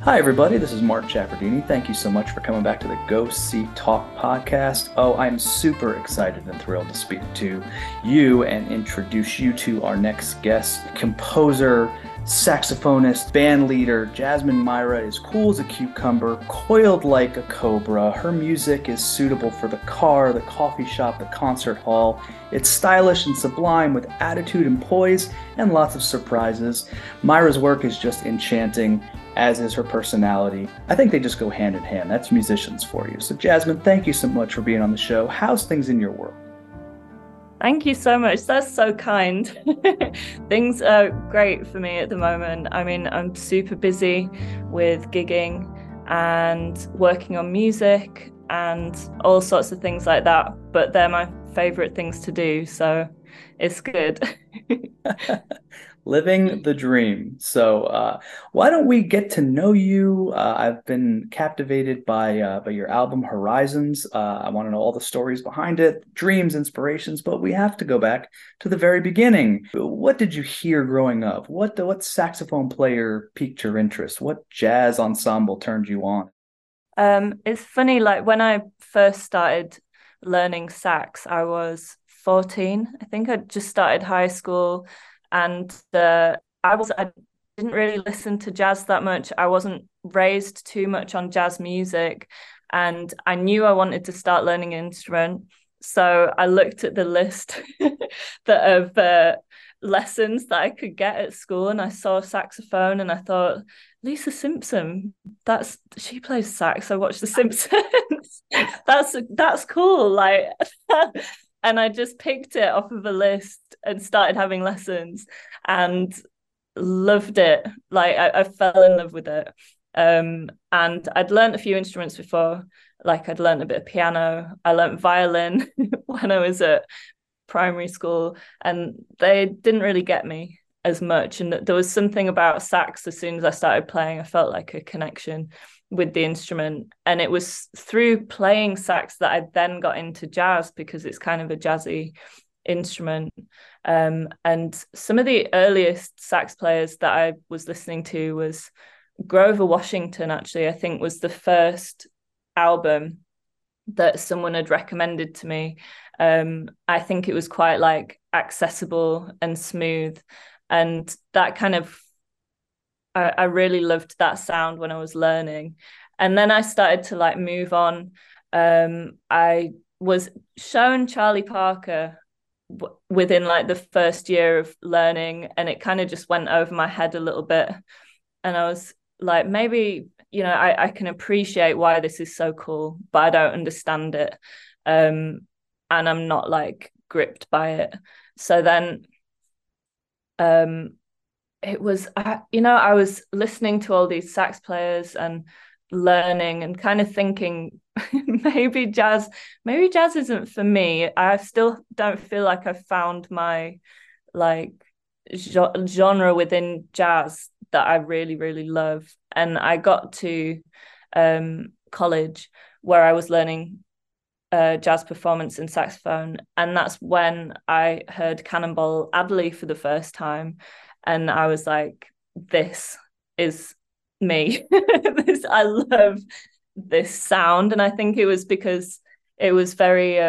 Hi, everybody. This is Mark Chappardini. Thank you so much for coming back to the Go See Talk podcast. Oh, I'm super excited and thrilled to speak to you and introduce you to our next guest, composer, saxophonist, band leader. Jasmine Myra is cool as a cucumber, coiled like a cobra. Her music is suitable for the car, the coffee shop, the concert hall. It's stylish and sublime with attitude and poise and lots of surprises. Myra's work is just enchanting, as is her personality. I think they just go hand in hand. That's musicians for you. So Jasmine, thank you so much for being on the show. How's things in your world? Thank you so much. That's so kind. Things are great for me at the moment. I mean, I'm super busy with gigging and working on music and all sorts of things like that, but they're my favorite things to do, so it's good. Living the dream. So, why don't we get to know you? I've been captivated by your album Horizons. I want to know all the stories behind it, dreams, inspirations, but we have to go back to the very beginning. What did you hear growing up? What saxophone player piqued your interest? What jazz ensemble turned you on? It's funny, like when I first started learning sax, I was 14. I think I just started high school, and I didn't really listen to jazz that much. I wasn't raised too much on jazz music, and I knew I wanted to start learning an instrument. So I looked at the list that of lessons that I could get at school, and I saw saxophone, and I thought, Lisa Simpson, that's she plays sax. I watched The Simpsons. That's cool. Like and I just picked it off of a list and started having lessons and loved it. Like I fell in love with it. And I'd learned a few instruments before. Like I'd learned a bit of piano. I learned violin when I was at primary school, and they didn't really get me as much. And there was something about sax. As soon as I started playing, I felt like a connection with the instrument, and it was through playing sax that I then got into jazz, because it's kind of a jazzy instrument. And some of the earliest sax players that I was listening to was Grover Washington. Actually, I think was the first album that someone had recommended to me. I think it was quite like accessible and smooth, and that kind of I really loved that sound when I was learning. And then I started to like move on. I was shown Charlie Parker within like the first year of learning, and it kind of just went over my head a little bit. And I was like, maybe, I can appreciate why this is so cool, but I don't understand it. And I'm not like gripped by it. So then it was, I was listening to all these sax players and learning and kind of thinking maybe jazz isn't for me. I still don't feel like I've found my like genre within jazz that I really, really love. And I got to college where I was learning jazz performance and saxophone. And that's when I heard Cannonball Adderley for the first time. And I was like, this is me. I love this sound. And I think it was because it was very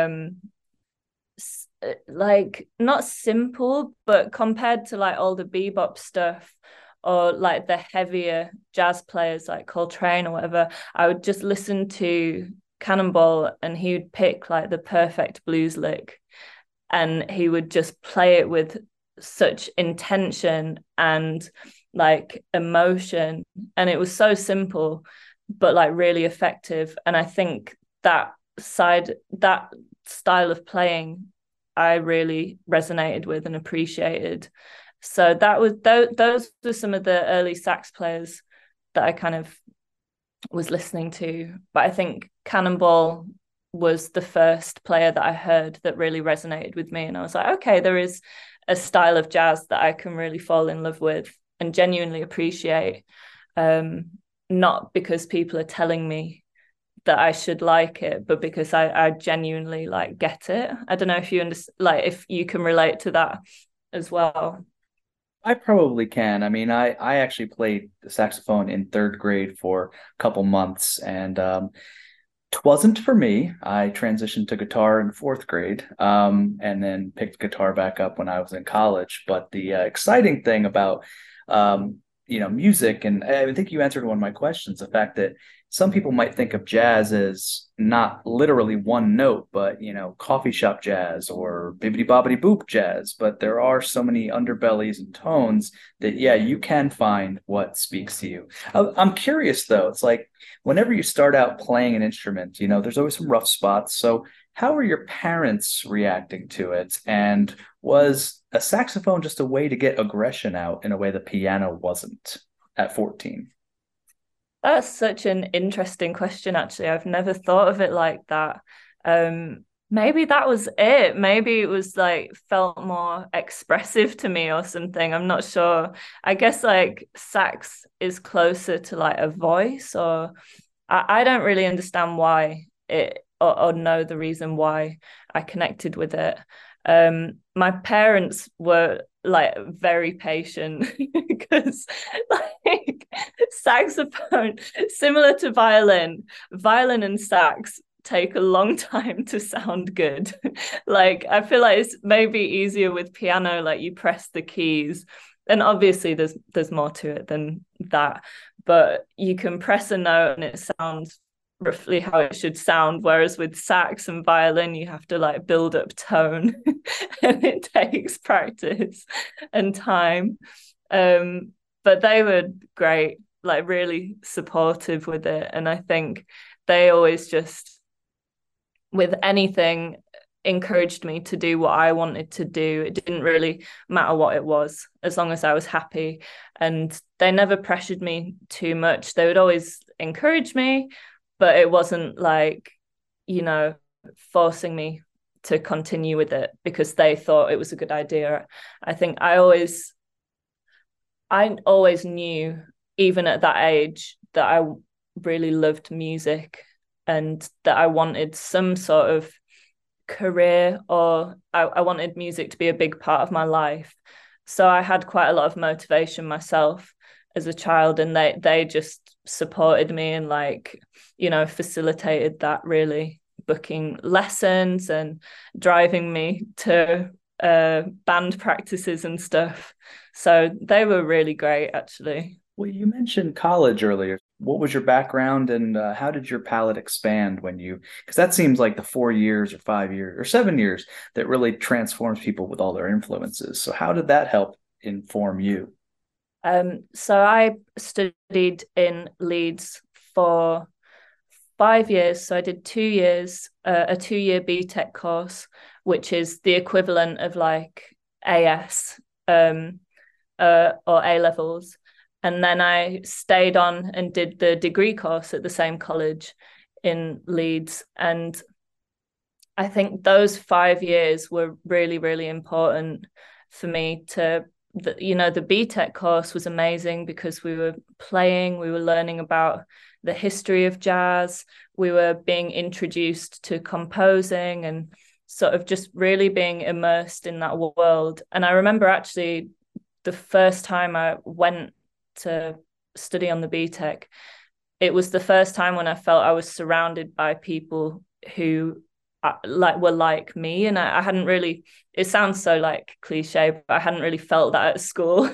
like not simple, but compared to like all the bebop stuff or like the heavier jazz players like Coltrane or whatever, I would just listen to Cannonball and he would pick like the perfect blues lick, and he would just play it with such intention and like emotion, and it was so simple but like really effective. And I think that style of playing I really resonated with and appreciated. So that was those were some of the early sax players that I kind of was listening to. But I think Cannonball was the first player that I heard that really resonated with me. And I was like, okay, there is a style of jazz that I can really fall in love with and genuinely appreciate. Not because people are telling me that I should like it, but because I genuinely like get it. I don't know if you understand, like if you can relate to that as well. I probably can. I mean, I actually played the saxophone in third grade for a couple months, and Twasn't for me. I transitioned to guitar in fourth grade, and then picked guitar back up when I was in college. But the exciting thing about, music, and I think you answered one of my questions, the fact that some people might think of jazz as not literally one note, but coffee shop jazz or bibbidi bobbidi boop jazz. But there are so many underbellies and tones that, yeah, you can find what speaks to you. I'm curious though. It's like whenever you start out playing an instrument, there's always some rough spots. So, how are your parents reacting to it? And was a saxophone just a way to get aggression out in a way the piano wasn't at 14? That's such an interesting question, actually. I've never thought of it like that. Maybe that was it. Maybe it was like felt more expressive to me or something. I'm not sure. I guess like sax is closer to like a voice, or I don't really understand why it or know the reason why I connected with it. My parents were like very patient because like saxophone, similar to violin and sax take a long time to sound good. Like I feel like it's maybe easier with piano, like you press the keys. And obviously there's more to it than that. But you can press a note and it sounds roughly how it should sound. Whereas with sax and violin, you have to like build up tone and it takes practice and time. But they were great, like really supportive with it. And I think they always just, with anything, encouraged me to do what I wanted to do. It didn't really matter what it was, as long as I was happy. And they never pressured me too much. They would always encourage me, but it wasn't like, you know, forcing me to continue with it because they thought it was a good idea. I think I always knew, even at that age, that I really loved music and that I wanted some sort of career, or I wanted music to be a big part of my life. So I had quite a lot of motivation myself as a child, and they just supported me and like, facilitated that, really, booking lessons and driving me to band practices and stuff. So they were really great, actually. Well, you mentioned college earlier. What was your background and how did your palette expand because that seems like the 4 years or 5 years or 7 years that really transforms people with all their influences. So, how did that help inform you? So I studied in Leeds for 5 years. So I did 2 years, a 2-year BTEC course, which is the equivalent of like AS, or A levels. And then I stayed on and did the degree course at the same college in Leeds. And I think those 5 years were really, really important for me the BTEC course was amazing because we were learning about the history of jazz, we were being introduced to composing and sort of just really being immersed in that world. And I remember actually the first time I went to study on the BTEC, it was the first time when I felt I was surrounded by people who were like me, and I hadn't really, it sounds so like cliche, but I hadn't really felt that at school.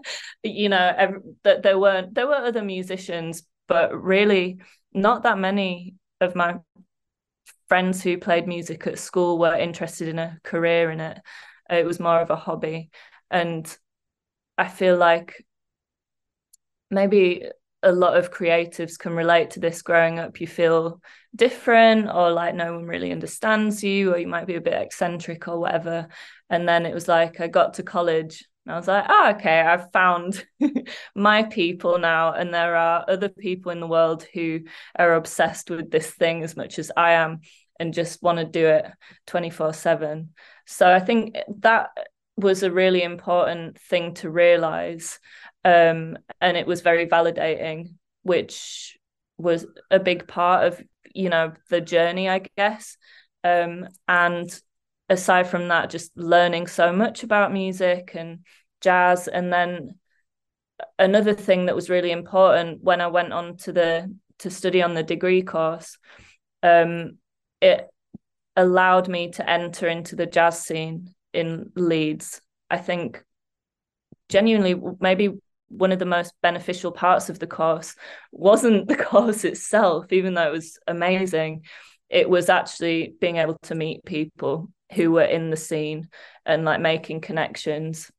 That there were other musicians, but really not that many of my friends who played music at school were interested in a career in it. It was more of a hobby. And I feel like maybe a lot of creatives can relate to this. Growing up, you feel different, or like no one really understands you, or you might be a bit eccentric or whatever. And then it was like I got to college and I was like, oh, okay, I've found my people now. And there are other people in the world who are obsessed with this thing as much as I am and just want to do it 24/7. So I think that was a really important thing to realize. And it was very validating, which was a big part of the journey, I guess. And aside from that, just learning so much about music and jazz. And then another thing that was really important when I went on to study on the degree course, it allowed me to enter into the jazz scene in Leeds. I think genuinely maybe one of the most beneficial parts of the course wasn't the course itself, even though it was amazing. It was actually being able to meet people who were in the scene and like making connections.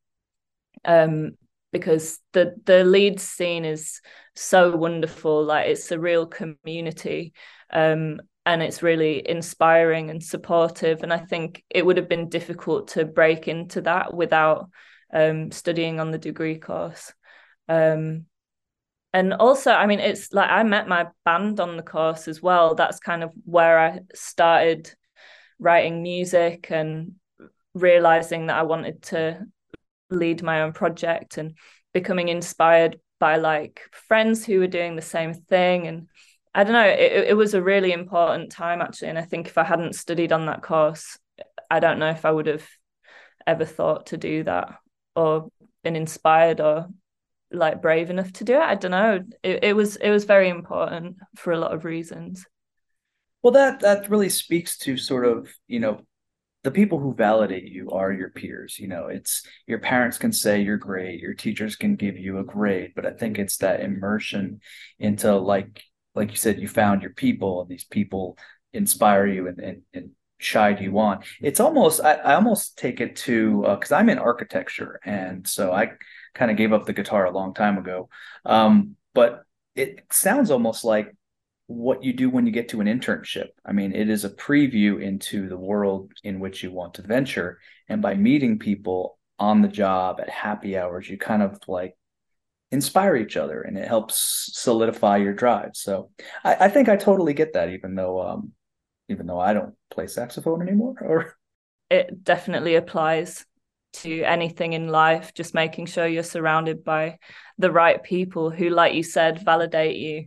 Because the Leeds scene is so wonderful. Like it's a real community. And it's really inspiring and supportive. And I think it would have been difficult to break into that without studying on the degree course. And also, I mean, it's like I met my band on the course as well. That's kind of where I started writing music and realizing that I wanted to lead my own project and becoming inspired by like friends who were doing the same thing. And I don't know, it was a really important time actually. And I think if I hadn't studied on that course, I don't know if I would have ever thought to do that or been inspired or like brave enough to do it. I don't know. It was very important for a lot of reasons. Well, that really speaks to sort of, the people who validate you are your peers. It's your parents can say you're great, your teachers can give you a grade, but I think it's that immersion into like you said, you found your people and these people inspire you and shine you on. It's almost I almost take it to because I'm in architecture, and so I kind of gave up the guitar a long time ago. But it sounds almost like what you do when you get to an internship. I mean, it is a preview into the world in which you want to venture. And by meeting people on the job at happy hours, you kind of like inspire each other and it helps solidify your drive. So I think I totally get that, even though I don't play saxophone anymore. Or it definitely applies to anything in life, just making sure you're surrounded by the right people who, like you said, validate you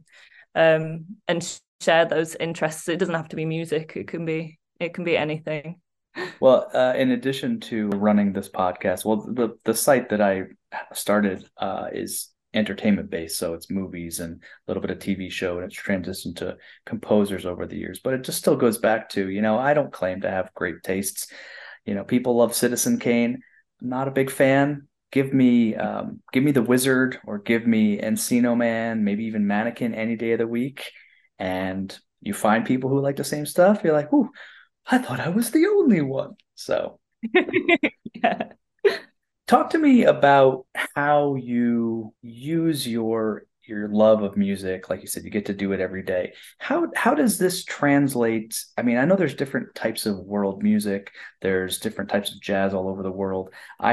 and share those interests. It doesn't have to be music. It can be anything. Well, in addition to running this podcast, well, the site that I started is entertainment based, so it's movies and a little bit of TV show, and it's transitioned to composers over the years. But it just still goes back to, I don't claim to have great tastes. People love Citizen Kane. I'm not a big fan. Give me The Wizard or give me Encino Man, maybe even Mannequin any day of the week, and you find people who like the same stuff. You're like, ooh, I thought I was the only one. So, Yeah. talk to me about how you use your love of music. Like you said, you get to do it every day. How does this translate? I mean, I know there's different types of world music. There's different types of jazz all over the world.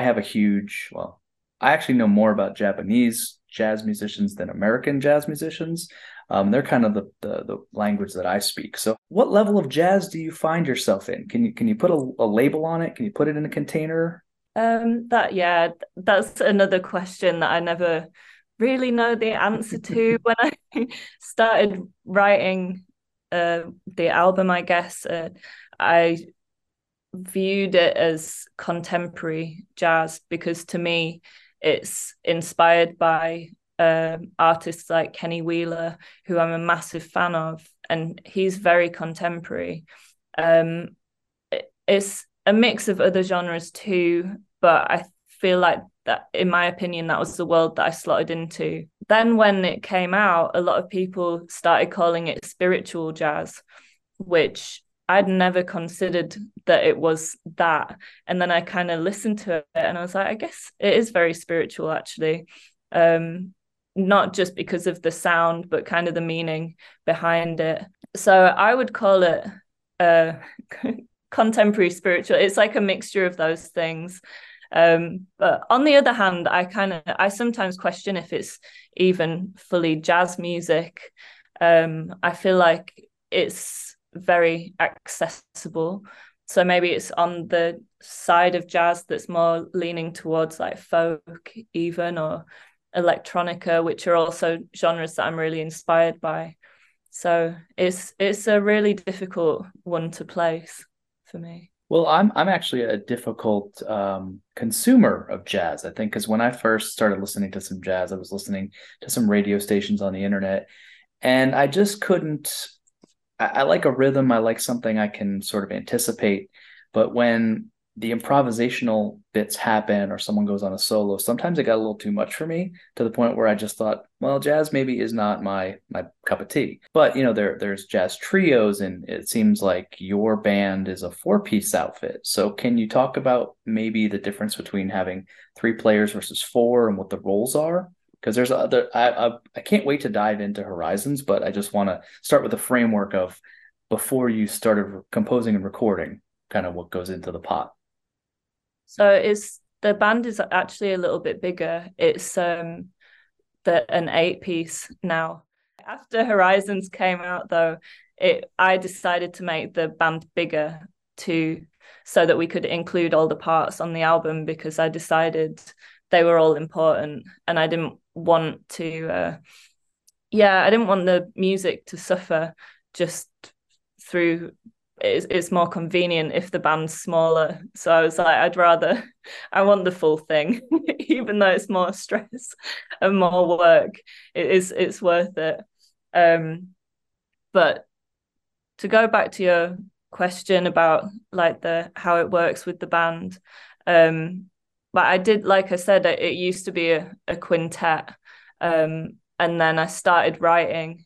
I actually know more about Japanese jazz musicians than American jazz musicians. They're kind of the language that I speak. So what level of jazz do you find yourself in? Can you put a label on it? Can you put it in a container? That's another question that I never really know the answer to. When I started writing the album, I guess I viewed it as contemporary jazz because to me it's inspired by artists like Kenny Wheeler, who I'm a massive fan of, and he's very contemporary. It's a mix of other genres too, but I feel like that, in my opinion, that was the world that I slotted into. Then when it came out, a lot of people started calling it spiritual jazz, which I'd never considered that it was that. And then I kind of listened to it and I was like, I guess it is very spiritual, actually. Not just because of the sound, but kind of the meaning behind it. So I would call it contemporary spiritual. It's like a mixture of those things. But on the other hand, I sometimes question if it's even fully jazz music. I feel like it's very accessible. So maybe it's on the side of jazz that's more leaning towards like folk even, or electronica, which are also genres that I'm really inspired by. So it's a really difficult one to place for me. Well, I'm actually a difficult consumer of jazz, I think, because when I first started listening to some jazz, I was listening to some radio stations on the internet, and I just couldn't. I like a rhythm. I like something I can sort of anticipate. But when the improvisational bits happen or someone goes on a solo, sometimes it got a little too much for me to the point where I just thought, well, jazz maybe is not my cup of tea. But there's jazz trios, and it seems like your band is a four-piece outfit. So can you talk about maybe the difference between having three players versus four and what the roles are? Because there's other I can't wait to dive into Horizons, but I just want to start with the framework of before you started composing and recording, kind of what goes into the pot. So it's the band is actually a little bit bigger. It's an 8-piece now. After Horizons came out though, I decided to make the band bigger to so that we could include all the parts on the album, because I decided they were all important and I didn't want to I didn't want the music to suffer just through it's more convenient if the band's smaller. So I was like, I want the full thing, even though it's more stress and more work. It's worth it. But to go back to your question about like the how it works with the band, but I did, like I said, it used to be a quintet, and then I started writing,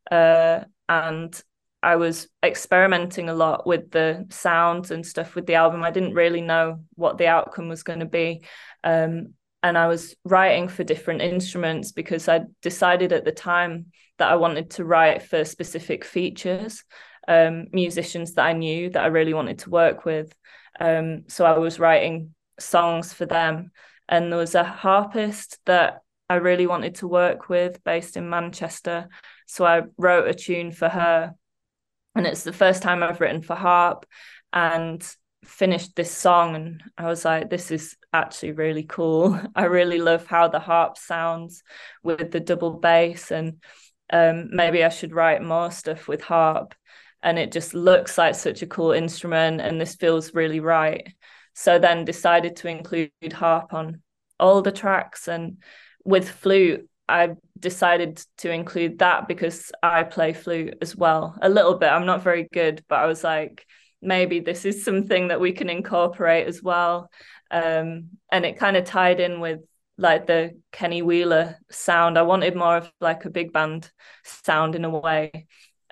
and I was experimenting a lot with the sounds and stuff with the album. I didn't really know what the outcome was going to be. And I was writing for different instruments because I decided at the time that I wanted to write for specific features, musicians that I knew that I really wanted to work with. So I was writing songs for them. And there was a harpist that I really wanted to work with based in Manchester. So I wrote a tune for her. And it's the first time I've written for harp and finished this song. And I was like, this is actually really cool. I really love how the harp sounds with the double bass. And maybe I should write more stuff with harp. And it just looks like such a cool instrument. And this feels really right. So then decided to include harp on all the tracks. And with flute, I decided to include that because I play flute as well a little bit. I'm not very good, but I was like, maybe this is something that we can incorporate as well. And it kind of tied in with like the Kenny Wheeler sound. I wanted more of like a big band sound in a way,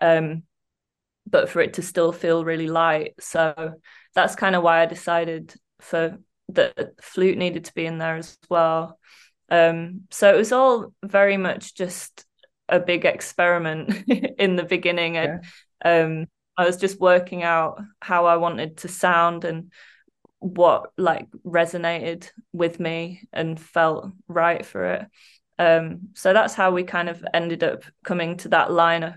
but for it to still feel really light. So that's kind of why I decided for the flute needed to be in there as well. So it was all very much just a big experiment in the beginning. Yeah. I was just working out how I wanted to sound and what like resonated with me and felt right for it. So that's how we kind of ended up coming to that lineup.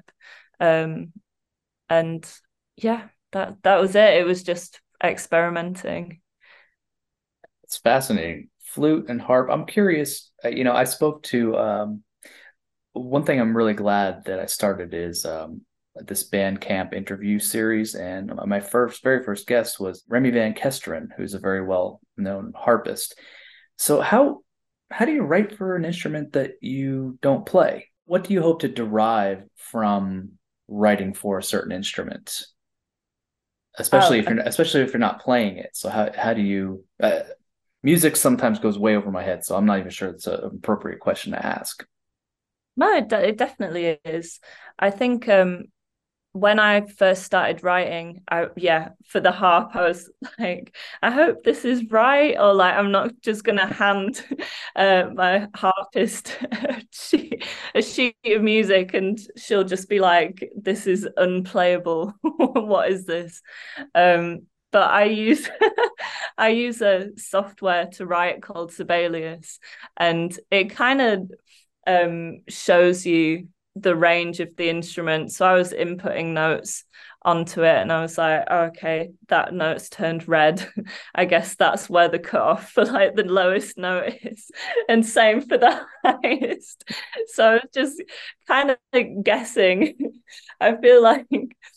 And yeah, that was it. It was just experimenting. It's fascinating. Flute and harp. I'm curious. I spoke to one thing I'm really glad that I started is this Bandcamp interview series, and my very first guest was Remy Van Kesteren, who's a very well known harpist. So how do you write for an instrument that you don't play? What do you hope to derive from writing for a certain instrument, especially if you're not playing it? So how do you music sometimes goes way over my head, so I'm not even sure it's an appropriate question to ask. No, it definitely is. I think when I first started writing, for the harp, I was like, I hope this is right, or like I'm not just gonna hand my harpist a sheet of music and she'll just be like, this is unplayable. What is this? But I use I use a software to write called Sibelius, and it kind of shows you the range of the instrument. So I was inputting notes onto it and I was like, oh, okay, that note's turned red. I guess that's where the cutoff for like the lowest note is, and same for the highest. So just kind of like guessing. I feel like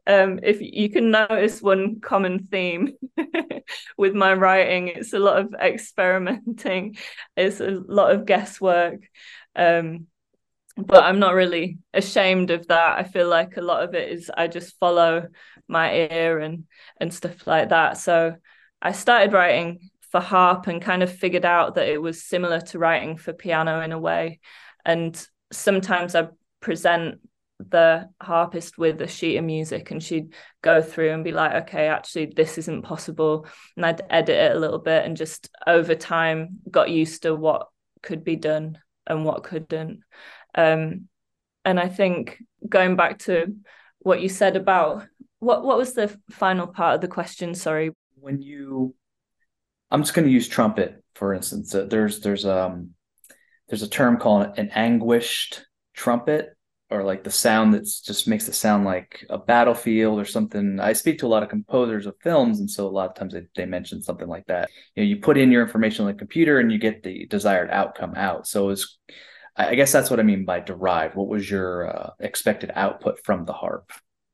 If you can notice one common theme with my writing, it's a lot of experimenting, it's a lot of guesswork. But I'm not really ashamed of that. I feel like a lot of it is I just follow my ear and stuff like that. So I started writing for harp and kind of figured out that it was similar to writing for piano in a way. And sometimes I present the harpist with a sheet of music and she'd go through and be like, okay, actually this isn't possible. And I'd edit it a little bit and just over time got used to what could be done and what couldn't. And I think going back to what you said about what was the final part of the question? Sorry. When I'm just going to use trumpet for instance. There's a term called an anguished trumpet, or like the sound that's just makes it sound like a battlefield or something. I speak to a lot of composers of films, and so a lot of times they mention something like that. You put in your information on the computer and you get the desired outcome out. So I guess that's what I mean by derived. What was your expected output from the harp?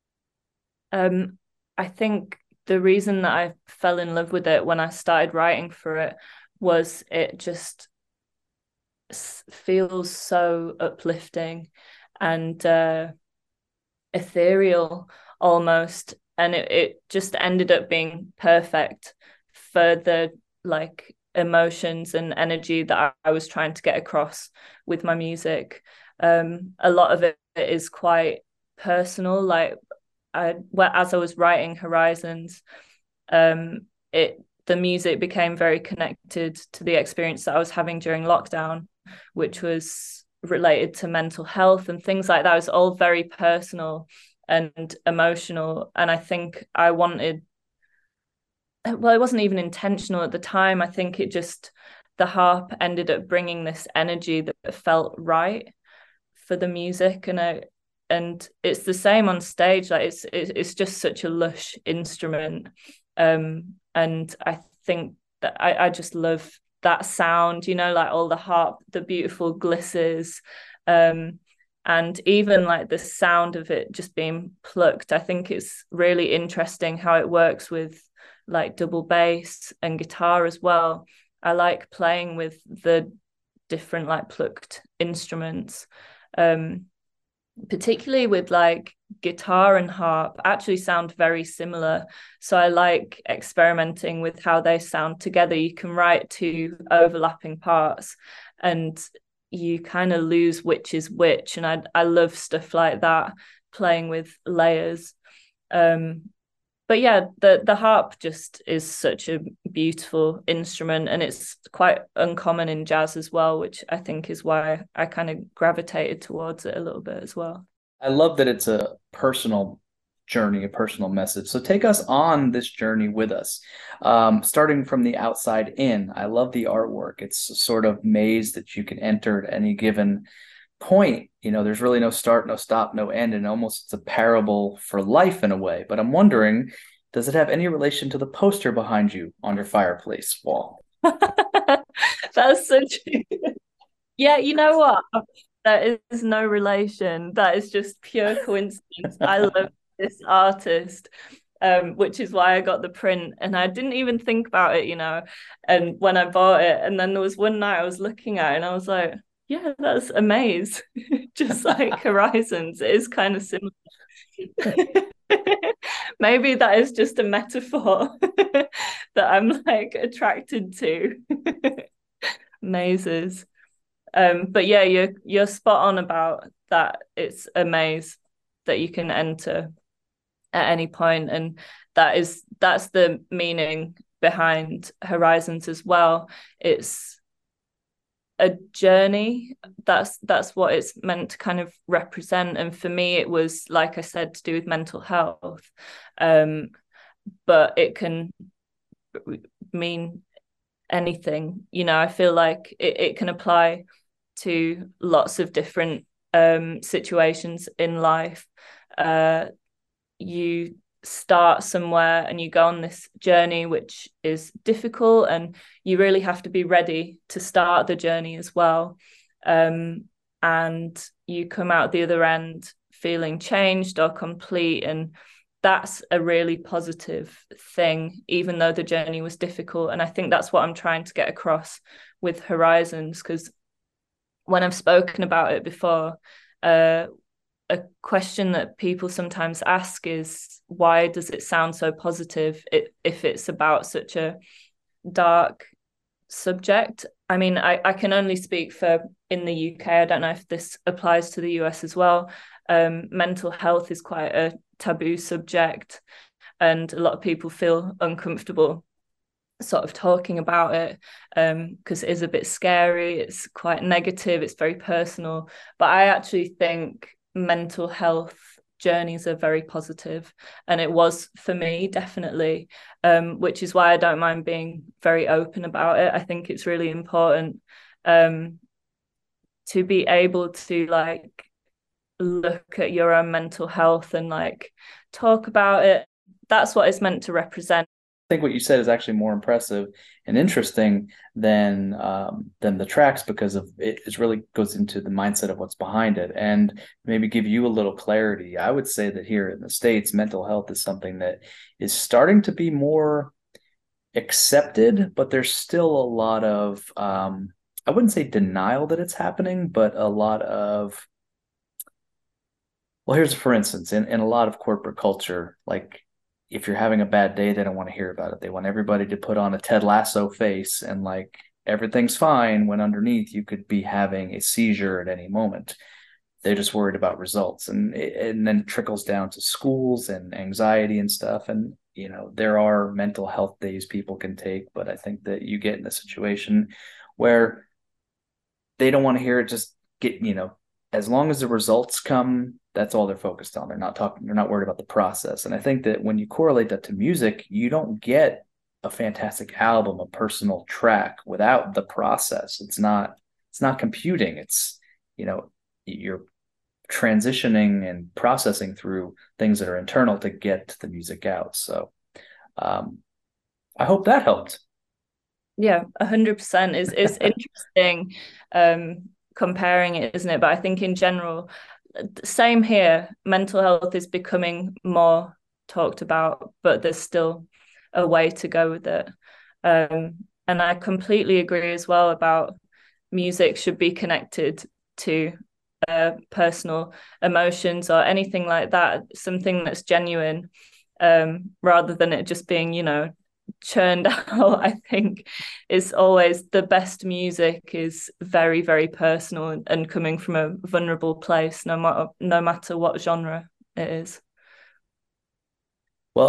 I think the reason that I fell in love with it when I started writing for it was it just feels so uplifting and ethereal almost, and it just ended up being perfect for the like emotions and energy that I was trying to get across with my music. A lot of it is quite personal, like as I was writing Horizons, the music became very connected to the experience that I was having during lockdown, which was related to mental health and things like that. It was all very personal and emotional. And I think I wanted, well, it wasn't even intentional at the time. I think the harp ended up bringing this energy that felt right for the music. And it's the same on stage. Like it's just such a lush instrument. And I think that I just love that sound, like all the harp, the beautiful glisses, and even like the sound of it just being plucked. I think it's really interesting how it works with like double bass and guitar as well. I like playing with the different like plucked instruments, particularly with like guitar and harp actually sound very similar. So I like experimenting with how they sound together. You can write two overlapping parts and you kind of lose which is which. And I love stuff like that, playing with layers. But yeah, the harp just is such a beautiful instrument, and it's quite uncommon in jazz as well, which I think is why I kind of gravitated towards it a little bit as well. I love that it's a personal journey, a personal message. So take us on this journey with us, starting from the outside in. I love the artwork. It's a sort of maze that you can enter at any given point. There's really no start, no stop, no end, and almost it's a parable for life in a way. But I'm wondering, does it have any relation to the poster behind you on your fireplace wall? That's such yeah, you know what? There is no relation. That is just pure coincidence. I love this artist, which is why I got the print. And I didn't even think about it, and when I bought it. And then there was one night I was looking at it and I was like, yeah, that's a maze. Just like Horizons. It is kind of similar. Maybe that is just a metaphor that I'm like attracted to. Mazes. But yeah, you're spot on about that. It's a maze that you can enter at any point, and that's the meaning behind Horizons as well. It's a journey. That's what it's meant to kind of represent. And for me, it was, like I said, to do with mental health. But it can mean anything. I feel like it can apply to lots of different situations in life. You start somewhere and you go on this journey which is difficult, and you really have to be ready to start the journey as well, and you come out the other end feeling changed or complete. And that's a really positive thing, even though the journey was difficult. And I think that's what I'm trying to get across with Horizons, because when I've spoken about it before, a question that people sometimes ask is, why does it sound so positive if it's about such a dark subject? I mean, I can only speak for in the UK. I don't know if this applies to the US as well. Mental health is quite a taboo subject, and a lot of people feel uncomfortable sort of talking about it, because it is a bit scary, it's quite negative, it's very personal. But I actually think mental health journeys are very positive, and it was for me, definitely, which is why I don't mind being very open about it. I think it's really important to be able to like look at your own mental health and like talk about it. That's what it's meant to represent. I think what you said is actually more impressive and interesting than the tracks, because of it really goes into the mindset of what's behind it, and maybe give you a little clarity. I would say that here in the States, mental health is something that is starting to be more accepted, but there's still a lot of I wouldn't say denial that it's happening, but a lot of, well, here's for instance, in a lot of corporate culture, like if you're having a bad day, they don't want to hear about it. They want everybody to put on a Ted Lasso face and like everything's fine, when underneath you could be having a seizure at any moment. They're just worried about results, and then it trickles down to schools and anxiety and stuff. And there are mental health days people can take, but I think that you get in a situation where they don't want to hear it. Just get, as long as the results come, that's all they're focused on. They're not worried about the process. And I think that when you correlate that to music, you don't get a fantastic album, a personal track, without the process. It's not computing. It's, you're transitioning and processing through things that are internal to get the music out. So I hope that helped. Yeah, 100% is interesting, comparing it, isn't it? But I think in general, same here, mental health is becoming more talked about, but there's still a way to go with it. And I completely agree as well about music should be connected to personal emotions or anything like that, something that's genuine, rather than it just being, churned out. I think is always the best music is very, very personal and coming from a vulnerable place, no matter what genre it is. Well,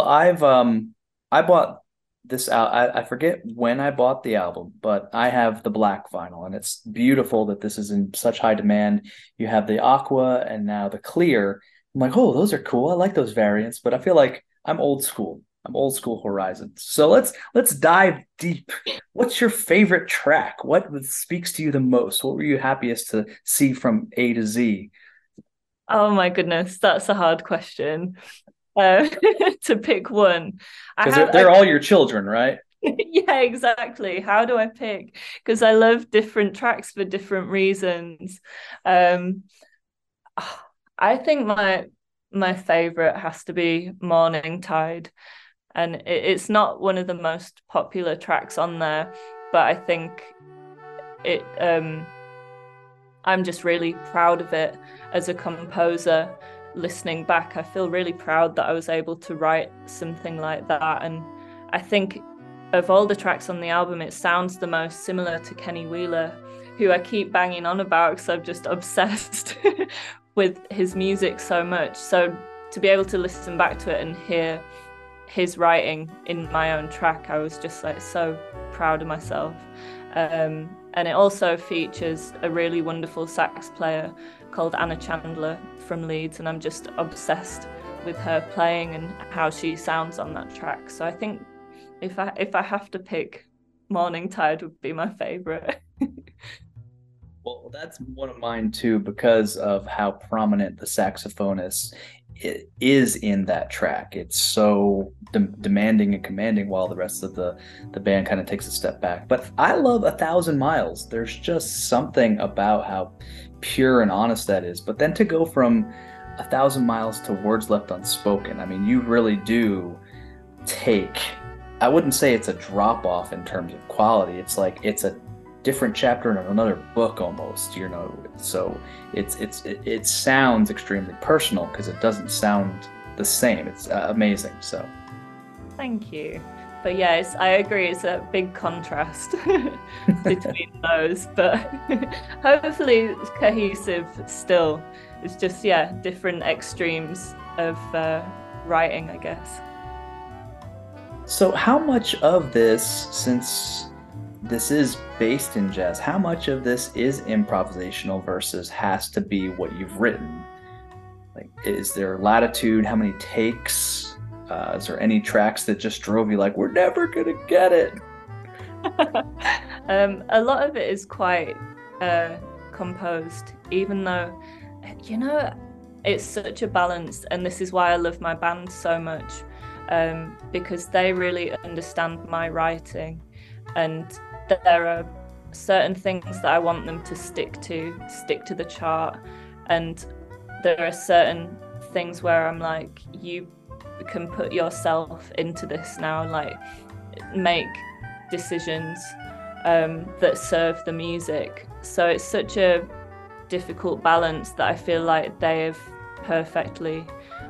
I bought this out. I forget when I bought the album, but I have the black vinyl, and it's beautiful that this is in such high demand. You have the aqua and now the clear. I'm like, oh, those are cool. I like those variants, but I feel like I'm old school. I'm old school Horizons. So let's dive deep. What's your favorite track? What speaks to you the most? What were you happiest to see from A to Z? Oh my goodness, that's a hard question. To pick one. Because they're all your children, right? Yeah, exactly. How do I pick? Because I love different tracks for different reasons. I think my favorite has to be Morning Tide. And it's not one of the most popular tracks on there, but I think it I'm just really proud of it as a composer. Listening back, I feel really proud that I was able to write something like that. And I think of all the tracks on the album, it sounds the most similar to Kenny Wheeler, who I keep banging on about because I'm just obsessed with his music so much. So to be able to listen back to it and hear his writing in my own track, I was just like so proud of myself. And it also features a really wonderful sax player called Anna Chandler from Leeds, and I'm just obsessed with her playing and how she sounds on that track. So I think if I have to pick, Morning Tide would be my favorite. Well, that's one of mine too, because of how prominent the saxophonist is in that track. It's so demanding and commanding, while the rest of the band kind of takes a step back. But I love 1,000 Miles. There's just something about how pure and honest that is. But then to go from A Thousand Miles to Words Left Unspoken. I mean, you really do take, I wouldn't say it's a drop off in terms of quality. It's like it's a different chapter in another book almost, you know. So it sounds extremely personal because it doesn't sound the same. It's amazing. So Thank you. But yeah, I agree, it's a big contrast between those, but hopefully it's cohesive still. It's just, yeah, different extremes of writing, I guess. so how much of this, since this is based in jazz, how much of this is improvisational versus has to be what you've written? Like, is there latitude? How many takes? Is there any tracks that just drove you like, we're never gonna get it? A lot of it is quite composed, even though, you know, it's such a balance, and this is why I love my band so much, because they really understand my writing, and there are certain things that I want them to stick to the chart, and there are certain things where I'm like, you can put yourself into this now, like make decisions that serve the music. So it's such a difficult balance that I feel like they have perfectly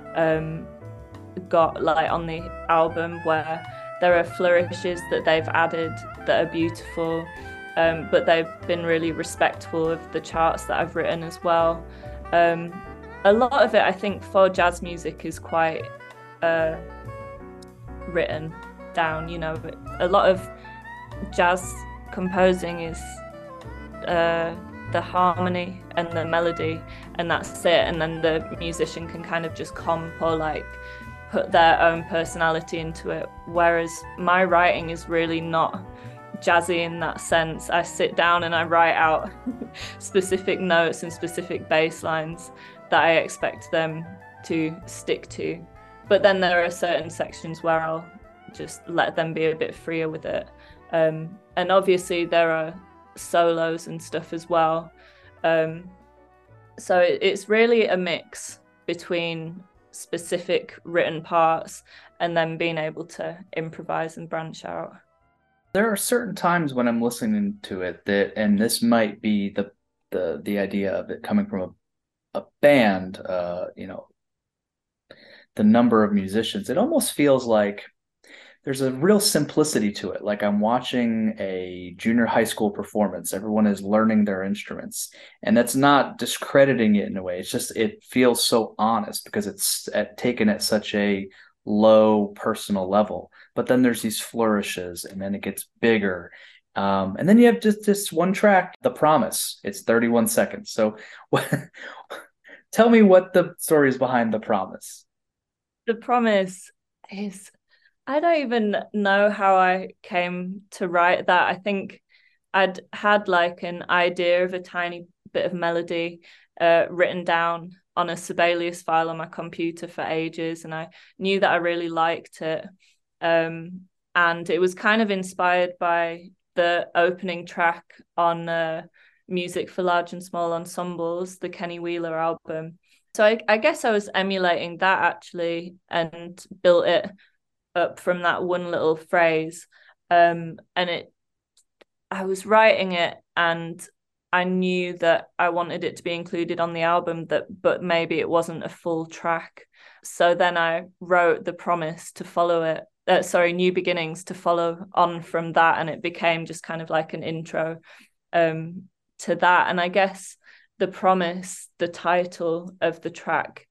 got, like on the album, where there are flourishes that they've added that are beautiful, but they've been really respectful of the charts that I've written as well. A lot of it, I think, for jazz music is quite written down. You know, a lot of jazz composing is the harmony and the melody, and that's it, and then the musician can kind of just comp or like put their own personality into it, whereas my writing is really not jazzy in that sense. I sit down and I write out specific notes and specific bass lines that I expect them to stick to, but then there are certain sections where I'll just let them be a bit freer with it, and obviously there are solos and stuff as well, so it's really a mix between specific written parts and then being able to improvise and branch out. There are certain times when I'm listening to it that, and this might be the idea of it coming from a band, you know, the number of musicians, it almost feels like there's a real simplicity to it. Like I'm watching a junior high school performance. Everyone is learning their instruments. And that's not discrediting it in a way. It's just, it feels so honest because it's taken at such a low personal level. But then there's these flourishes and then it gets bigger. And then you have just this one track, The Promise. It's 31 seconds. So tell me what the story is behind The Promise. The Promise is, I don't even know how I came to write that. I think I'd had like an idea of a tiny bit of melody written down on a Sibelius file on my computer for ages, and I knew that I really liked it. And it was kind of inspired by the opening track on Music for Large and Small Ensembles, the Kenny Wheeler album. So I guess I was emulating that actually, and built it up from that one little phrase. And I was writing it and I knew that I wanted it to be included on the album, but maybe it wasn't a full track. So then I wrote The Promise to follow it. New Beginnings to follow on from that, and it became just kind of like an intro to that. And I guess The Promise, the title of the track,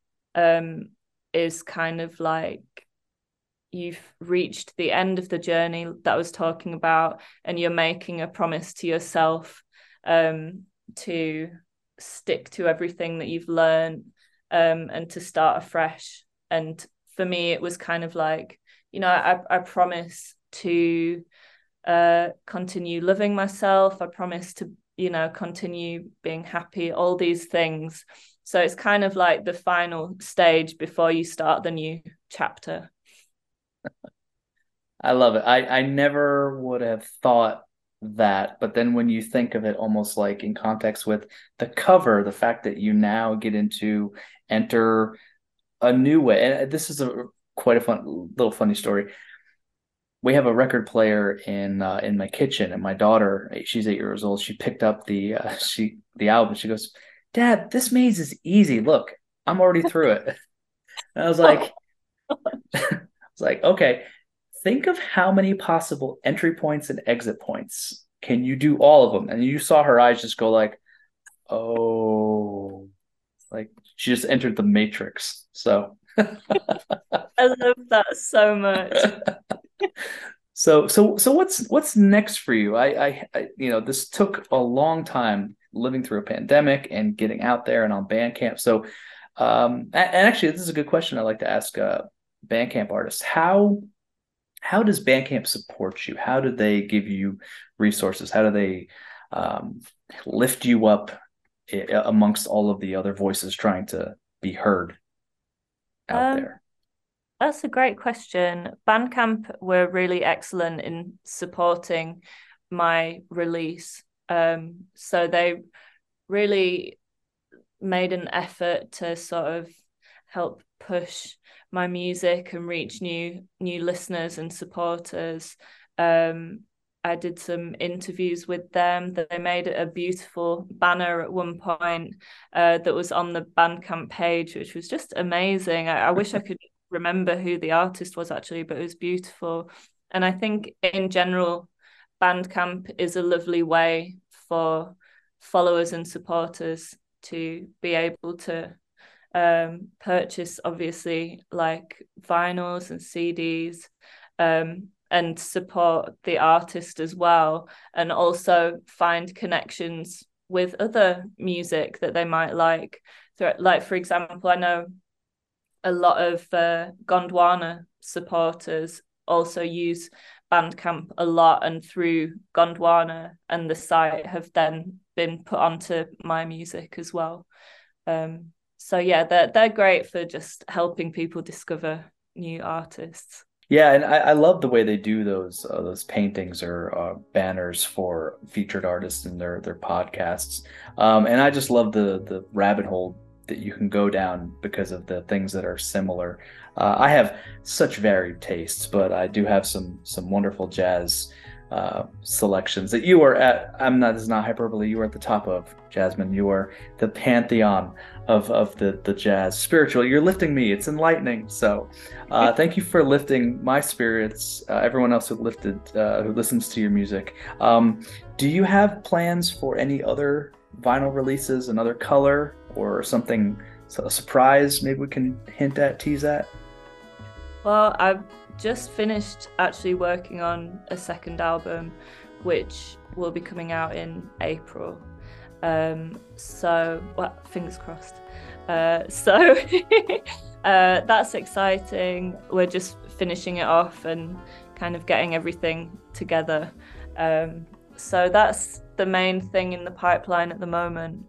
is kind of like you've reached the end of the journey that I was talking about, and you're making a promise to yourself to stick to everything that you've learned, and to start afresh. And for me, it was kind of like, you know, I promise to continue loving myself. I promise to, you know, continue being happy, all these things. So it's kind of like the final stage before you start the new chapter. I love it. I never would have thought that, but then when you think of it almost like in context with the cover, the fact that you now get into enter a new way. And this is a quite a funny story. We have a record player in my kitchen, and my daughter, she's 8 years old. She picked up the album. She goes, "Dad, this maze is easy. Look, I'm already through it." And I was like, okay, think of how many possible entry points and exit points. Can you do all of them? And you saw her eyes just go like, oh, like she just entered the matrix. So I love that so much. so what's next for you? This took a long time living through a pandemic and getting out there and on Bandcamp. So and actually this is a good question I like to ask Bandcamp artists. How does Bandcamp support you? How do they give you resources? How do they lift you up amongst all of the other voices trying to be heard out there? That's a great question. Bandcamp were really excellent in supporting my release. So they really made an effort to sort of help push my music and reach new listeners and supporters. I did some interviews with them. That they made a beautiful banner at one point that was on the Bandcamp page, which was just amazing. I wish I could remember who the artist was actually, but it was beautiful. And I think in general, Bandcamp is a lovely way for followers and supporters to be able to purchase, obviously, like vinyls and CDs, and support the artist as well, and also find connections with other music that they might like. Like, for example, I know a lot of Gondwana supporters also use Bandcamp a lot, and through Gondwana and the site have then been put onto my music as well. So yeah, they're great for just helping people discover new artists. Yeah, and I love the way they do those paintings or banners for featured artists in their podcasts. And I just love the rabbit hole that you can go down because of the things that are similar. I have such varied tastes, but I do have some wonderful jazz selections that you are at. This is not hyperbole. You are at the top of, Jasmine. You are the pantheon of the jazz spiritual. You're lifting me. It's enlightening. So thank you for lifting my spirits. Everyone else who listens to your music. Do you have plans for any other vinyl releases, another color or something, a surprise maybe we can tease at? Well, I've just finished actually working on a second album, which will be coming out in April. So, well, fingers crossed. So that's exciting. We're just finishing it off and kind of getting everything together. So that's the main thing in the pipeline at the moment.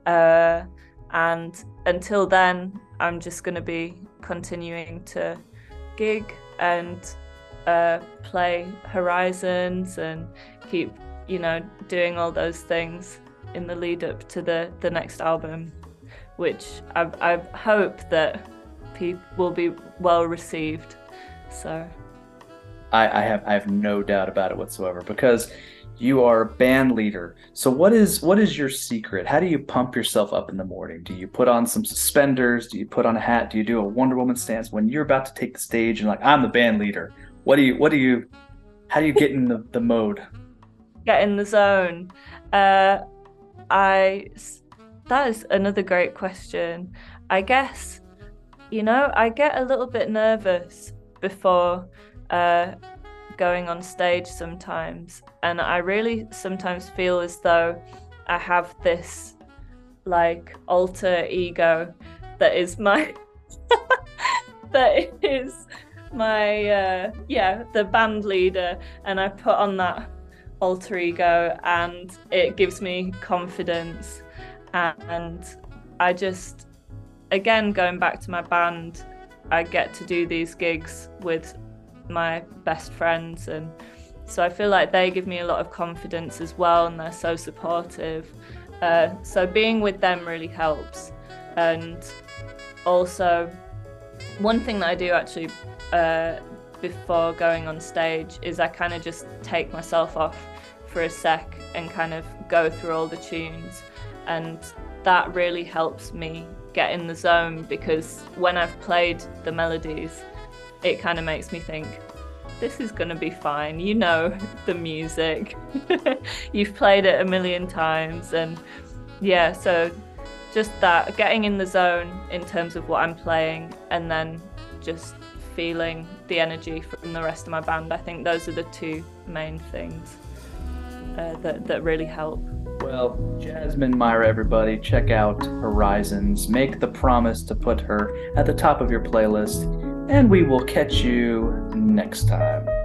And until then, I'm just going to be continuing to gig and play Horizons and keep, doing all those things in the lead up to the next album, which I hope that people will be well received. So I have no doubt about it whatsoever, because you are a band leader. So what is your secret? How do you pump yourself up in the morning? Do you put on some suspenders? Do you put on a hat? Do you do a Wonder Woman stance when you're about to take the stage and like, I'm the band leader? How do you get in the mode? Get in the zone. That is another great question. I guess, I get a little bit nervous before going on stage sometimes, and I really sometimes feel as though I have this like alter ego that is my the band leader, and I put on that alter ego and it gives me confidence. And I just, again, going back to my band, I get to do these gigs with my best friends, and so I feel like they give me a lot of confidence as well, and they're so supportive. So being with them really helps. And also, one thing that I do actually before going on stage is I kind of just take myself off for a sec and kind of go through all the tunes, and that really helps me get in the zone, because when I've played the melodies, it kind of makes me think, this is going to be fine. You know the music. You've played it a million times. And yeah, so just that, getting in the zone in terms of what I'm playing, and then just feeling the energy from the rest of my band. I think those are the two main things that really help. Well, Jasmine Myra, everybody, check out Horizons. Make the promise to put her at the top of your playlist, and we will catch you next time.